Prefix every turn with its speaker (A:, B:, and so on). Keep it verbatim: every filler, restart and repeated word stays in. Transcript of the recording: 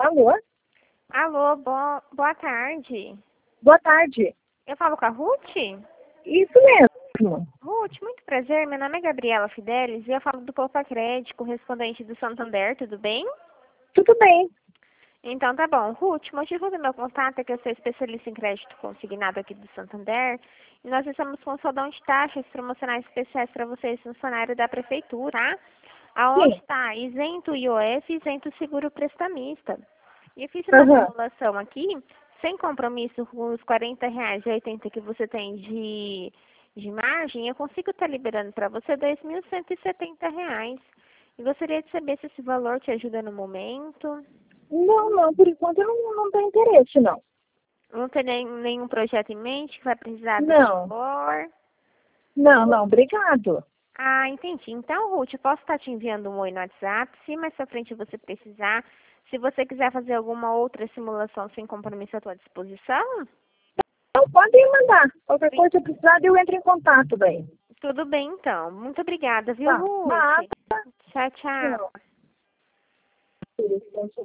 A: Alô?
B: Alô, bo boa tarde.
A: Boa tarde.
B: Eu falo com a Ruth?
A: Isso mesmo.
B: Ruth, muito prazer. Meu nome é Gabriela Fidelis e eu falo do Poupa Crédito, correspondente do Santander, tudo bem?
A: Tudo bem.
B: Então tá bom. Ruth, o motivo do meu contato é que eu sou especialista em crédito consignado aqui do Santander e nós estamos com um soldão de taxas promocionais especiais para vocês, funcionários da prefeitura, tá? Aonde
A: Sim.
B: está isento I O F e isento seguro prestamista. E eu fiz uma
A: Aham.
B: simulação aqui, sem compromisso com os quarenta reais e oitenta que você tem de, de margem, eu consigo estar liberando para você dois mil cento e setenta reais. E gostaria de saber se esse valor te ajuda no momento.
A: Não, não, por enquanto eu não, não tenho interesse, não.
B: Não tem nem, nenhum projeto em mente que vai precisar desse
A: Não.
B: valor?
A: Não, não, obrigado.
B: Ah, entendi. Então, Ruth, eu posso estar te enviando um oi no WhatsApp, se mais pra frente você precisar. Se você quiser fazer alguma outra simulação sem compromisso à tua disposição,
A: Então pode me mandar. Qualquer coisa que precisar, eu entro em contato daí.
B: tudo bem então. Muito obrigada, viu,
A: Tá.
B: Ruth?
A: Nada.
B: Tchau, tchau.
A: Não.